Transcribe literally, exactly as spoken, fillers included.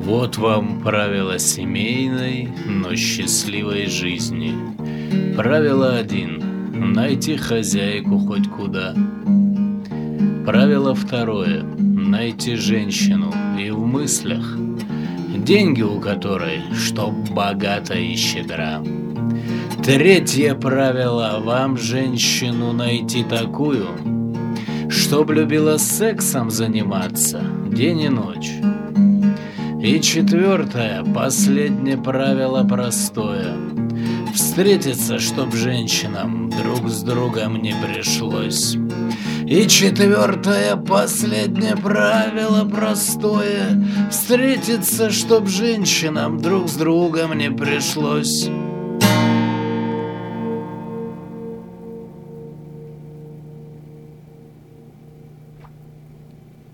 Вот вам правило семейной, но счастливой жизни. Правило один. Найти хозяйку хоть куда. Правило второе. Найти женщину и в мыслях, деньги у которой, чтоб богата и щедра. Третье правило. Вам женщину найти такую, чтоб любила сексом заниматься день и ночь. И четвертое, последнее правило простое. Встретиться, чтоб женщинам друг с другом не пришлось. И четвертое, последнее правило простое. Встретиться, чтоб женщинам друг с другом не пришлось.